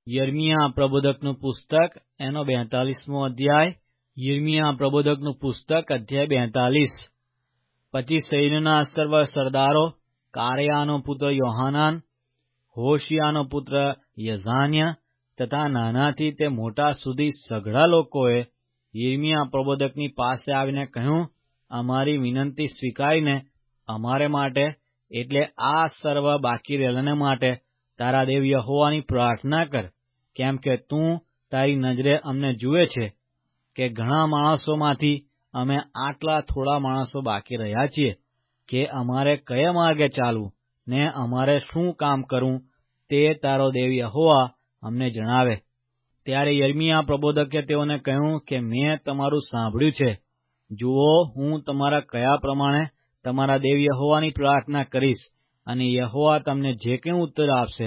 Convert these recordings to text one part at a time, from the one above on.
યિર્મયાહ પ્રબોધકનું પુસ્તક એનો 42મો અધ્યાય. યિર્મયાહ પ્રબોધકનું પુસ્તક અધ્યાય 42. પછી સૈન્યના સર્વ સરદારો, કારેયાનો પુત્ર યોહાનાન, હોશિયાનો પુત્ર યઝાન્ય તથા નાનાથી તે મોટા સુધી સઘળા લોકોએ યિર્મયાહ પ્રબોધકની પાસે આવીને કહ્યું, અમારી વિનંતી સ્વીકારીને અમારે માટે એટલે આ સર્વ બાકી રહેલાને માટે તારા દેવ યહોવાની પ્રાર્થના કર, કેમ કે તું તારી નજરે અમને જુએ છે કે ઘણા માણસોમાંથી અમે આટલા થોડા માણસો બાકી રહ્યા છીએ કે અમારે કયા માર્ગે ચાલવું ને અમારે શું કામ કરવું તે તારો દેવ યહોવા અમને જણાવે. ત્યારે યિર્મયાહ પ્રબોધકે તેઓને કહ્યું કે મેં તમારું સાંભળ્યું છે. જુઓ, હું તમારા કયા પ્રમાણે તમારા દેવ યહોવાની પ્રાર્થના કરીશ, અને યહોવા તમને જે કંઈ ઉત્તર આપશે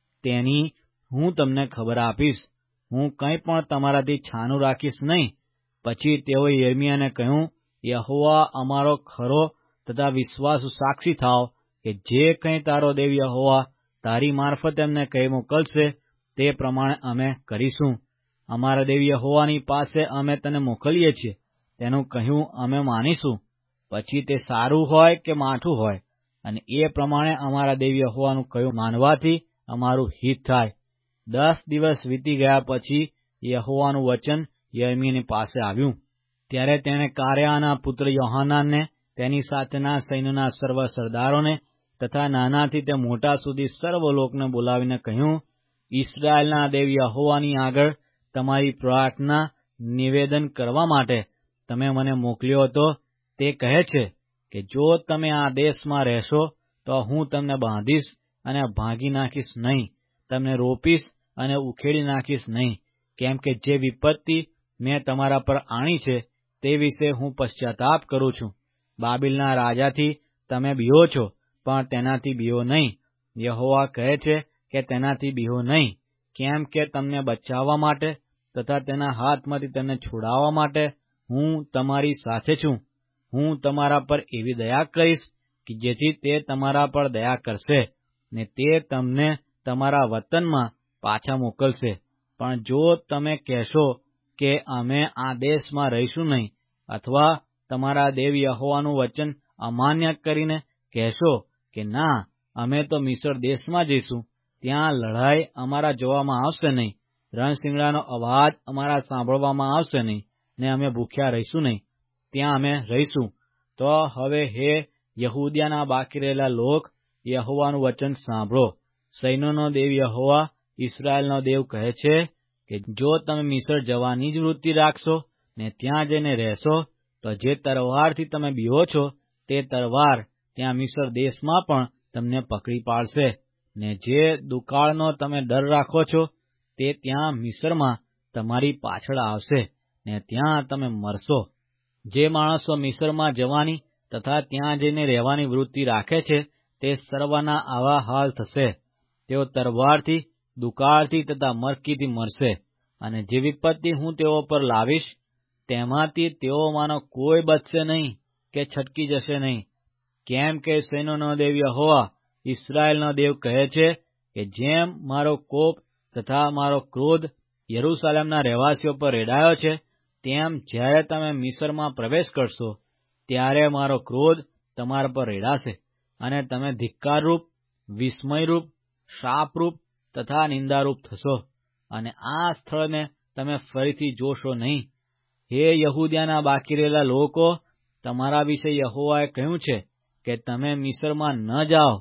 તેની હું તમને ખબર આપીશ. હું કંઈ પણ તમારાથી છાનું રાખીશ નહીં. પછી તેઓએ યિર્મયાહને કહ્યું, યહોવા અમારો ખરો તથા વિશ્વાસુ સાક્ષી થાવ કે જે કંઈ તારો દેવ યહોવા તારી મારફતે અમને કહી મોકલશે તે પ્રમાણે અમે કરીશું. અમારા દેવ યહોવાની પાસે અમે તને મોકલીએ છીએ તેનું કહ્યું અમે માનીશું, પછી તે સારું હોય કે માઠું હોય, અને એ પ્રમાણે અમારા દેવ યહોવાનું કહ્યું માનવાથી અમારું હિત થાય. 10 દિવસ વીતી ગયા પછી યહોવાનું વચન યિર્મયાહની પાસે આવ્યું. ત્યારે તેણે કારેયાના પુત્ર યોહાનાનને, તેની સાથેના સૈન્યના સર્વ સરદારોને તથા નાનાથી તે મોટા સુધી સર્વ લોકને બોલાવીને કહ્યું, ઇસ્રાયેલના દેવ યહોવાની આગળ તમારી પ્રાર્થના નિવેદન કરવા માટે તમે મને મોકલ્યો હતો. તે કહે છે કે જો તમે આ દેશમાં રહેશો તો હું તમને બાંધીશ અને ભાંગી નાખીશ નહીં, તમને રોપીશ અને ઉખેડી નાખીશ નહીં, કેમ કે જે વિપત્તિ મેં તમારા પર આણી છે તે વિશે હું પશ્ચાતાપ કરું છું. બાબેલના રાજાથી તમે બીઓ છો, પણ તેનાથી બીઓ નહીં. યહોવા કહે છે કે તેનાથી બીઓ નહીં, કેમ કે તમને બચાવવા માટે તથા તેના હાથમાંથી તમને છોડાવવા માટે હું તમારી સાથે છું. હું તમારા પર એવી દયા કરીશ કે જેથી તે તમારા પર દયા કરશે ને તે તમને તમારા વતનમાં પાછા મોકલશે. પણ જો તમે કહેશો કે અમે આ દેશમાં રહીશું નહીં, અથવા તમારા દેવ યહોવાનું વચન અમાન્ય કરીને કહેશો કે ના, અમે તો મિસ્ર દેશમાં જઈશું, ત્યાં લડાઈ અમારા જોવામાં આવશે નહીં, રણશીંગડાનો અવાજ અમારા સાંભળવામાં આવશે નહીં, ને અમે ભૂખ્યા રહીશું નહીં, ત્યાં અમે રહીશું. તો હવે હે યહૂદિયાના બાકી રહેલા લોક, યહોવાનું વચન સાંભળો. સૈન્યોનો દેવ યહોવા, ઇસ્રાયેલનો દેવ કહે છે કે જો તમે મિસ્ર જવાની જ વૃત્તિ રાખશો ને ત્યાં જઈને રહેશો, તો જે તરવારથી તમે બીઓ છો તે તરવાર ત્યાં મિસ્ર દેશમાં પણ તમને પકડી પાડશે, ને જે દુકાળનો તમે ડર રાખો છો તે ત્યાં મિસ્રમાં તમારી પાછળ આવશે, ને ત્યાં તમે મરશો. જે માણસો મિસ્રમાં જવાની તથા ત્યાં જઈને રહેવાની વૃત્તિ રાખે છે તે સર્વના આવા હાલ થશે. તેઓ તરવારથી, દુકાળથી તથા મરકીથી મરશે, અને જે વિપત્તિ હું તેઓ પર લાવીશ તેમાંથી તેઓમાંનો કોઈ બચશે નહીં કે છટકી જશે નહીં. કેમ કે સૈન્યોનો દેવ યહોવા, ઇસ્રાયેલનો દેવ કહે છે કે જેમ મારો કોપ તથા મારો ક્રોધ યરૂશાલેમના રહેવાસીઓ પર રેડાયો છે, તેમ જ્યારે તમે મિસ્રમાં પ્રવેશ કરશો ત્યારે મારો ક્રોધ તમારા પર રેડાશે, અને તમે ધિક્કારરૂપ, વિસ્મયરૂપ, શાપરૂપ તથા નિંદારૂપ થશો, અને આ સ્થળને તમે ફરીથી જોશો નહીં. હે યહૂદિયાના બાકી રહેલા લોકો, તમારા વિશે યહોવાએ કહ્યું છે કે તમે મિસ્રમાં ન જાઓ.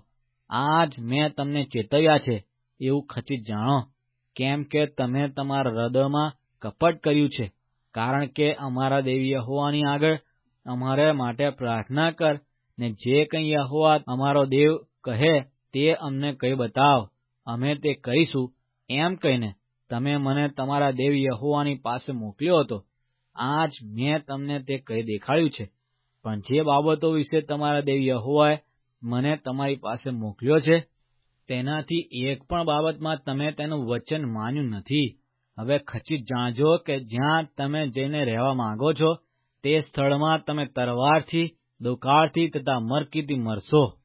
આજ મેં તમને ચેતવ્યા છે એવું ખચિત જાણો, કેમ કે તમે તમારા હૃદયમાં કપટ કર્યું છે. કારણ કે અમારા દેવ યહોવાની આગળ અમારે માટે પ્રાર્થના કર, ને જે કંઈ યહોવા અમારો દેવ કહે તે અમને કહી બતાવ, અમે તે કરીશું. એમ કહીને તમે મને તમારા દેવ યહોવાની પાસે મોકલ્યો હતો. આજ મેં તમને તે કહી દેખાડ્યું છે. પણ જે બાબતો વિશે તમારા દેવ યહોવાએ મને તમારી પાસે મોકલ્યો છે તેનાથી એક પણ બાબતમાં તમે તેનું વચન માન્યું નથી. હવે ખચિત જાણજો કે જ્યાં તમે જઈને રહેવા માંગો છો તે સ્થળમાં તમે તરવારથી, દુકાળથી તથા મરકીથી મરશો.